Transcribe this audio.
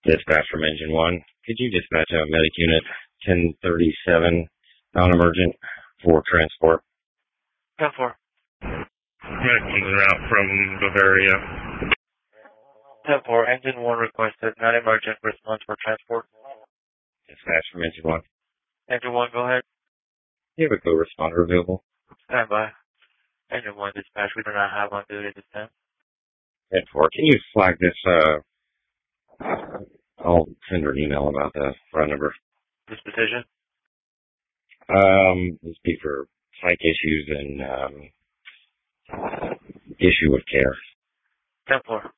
Dispatch from Engine 1. Could you dispatch a medic unit 1037 non-emergent for transport? 10-4. Medic one's en route from Bavaria. 10-4. Engine 1 requested non-emergent response for transport. Dispatch from Engine 1. Engine 1, go ahead. Do you have a co-responder available? Stand by. Engine 1 dispatch, we do not have on duty this time. 10-4. Can you flag this, I'll send her an email about the front number. Disposition? This be for psych issues and, issue of care. 10-4.